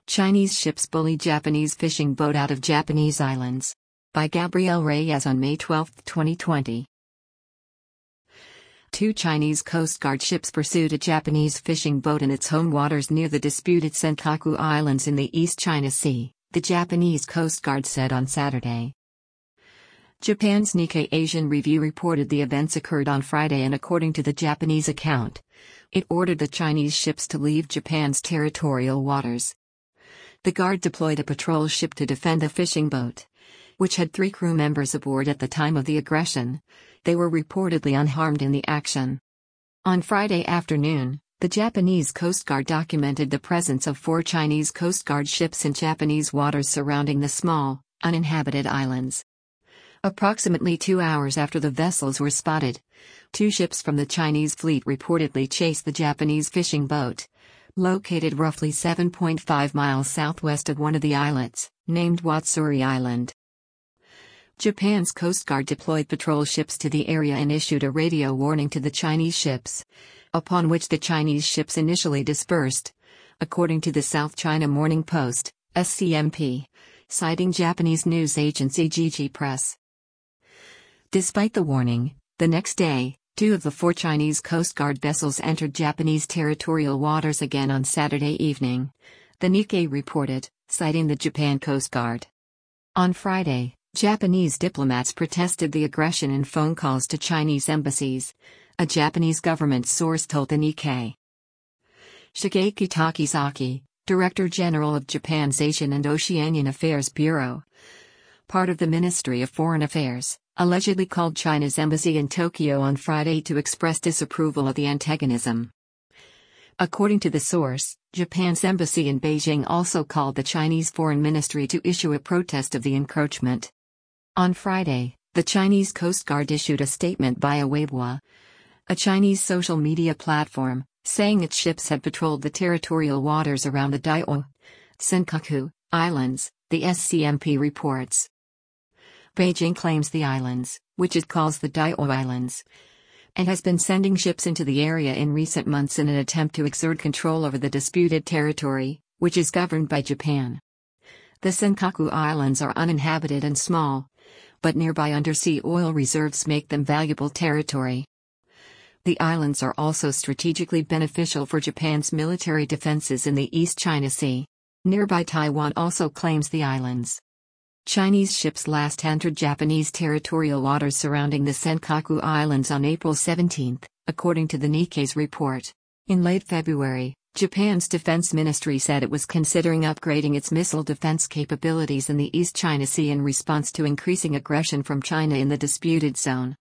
Chinese ships bully Japanese fishing boat out of Japanese islands. By Gabrielle Reyes on May 12, 2020. Two Chinese Coast Guard ships pursued a Japanese fishing boat in its home waters near the disputed Senkaku Islands in the East China Sea, the Japanese Coast Guard said on Saturday. Japan's Nikkei Asian Review reported the events occurred on Friday, and according to the Japanese account, it ordered the Chinese ships to leave Japan's territorial waters. The Guard deployed a patrol ship to defend the fishing boat, which had 3 crew members aboard at the time of the aggression. They were reportedly unharmed in the action. On Friday afternoon, the Japanese Coast Guard documented the presence of 4 Chinese Coast Guard ships in Japanese waters surrounding the small, uninhabited islands. Approximately 2 hours after the vessels were spotted, 2 ships from the Chinese fleet reportedly chased the Japanese fishing boat, located roughly 7.5 miles southwest of one of the islets, named Watsuri Island. Japan's Coast Guard deployed patrol ships to the area and issued a radio warning to the Chinese ships, upon which the Chinese ships initially dispersed, according to the South China Morning Post, SCMP, citing Japanese news agency Jiji Press. Despite the warning, the next day, 2 of the 4 Chinese Coast Guard vessels entered Japanese territorial waters again on Saturday evening, the Nikkei reported, citing the Japan Coast Guard. On Friday, Japanese diplomats protested the aggression in phone calls to Chinese embassies, a Japanese government source told the Nikkei. Shigeki Takizaki, Director General of Japan's Asian and Oceanian Affairs Bureau, part of the Ministry of Foreign Affairs, allegedly called China's embassy in Tokyo on Friday to express disapproval of the antagonism. According to the source, Japan's embassy in Beijing also called the Chinese Foreign Ministry to issue a protest of the encroachment. On Friday, the Chinese Coast Guard issued a statement via Weibo, a Chinese social media platform, saying its ships had patrolled the territorial waters around the Daiwa, Senkaku Islands, the SCMP reports. Beijing claims the islands, which it calls the Daiwa Islands, and has been sending ships into the area in recent months in an attempt to exert control over the disputed territory, which is governed by Japan. The Senkaku Islands are uninhabited and small, but nearby undersea oil reserves make them valuable territory. The islands are also strategically beneficial for Japan's military defenses in the East China Sea. Nearby Taiwan also claims the islands. Chinese ships last entered Japanese territorial waters surrounding the Senkaku Islands on April 17, according to the Nikkei's report. In late February, Japan's defense ministry said it was considering upgrading its missile defense capabilities in the East China Sea in response to increasing aggression from China in the disputed zone.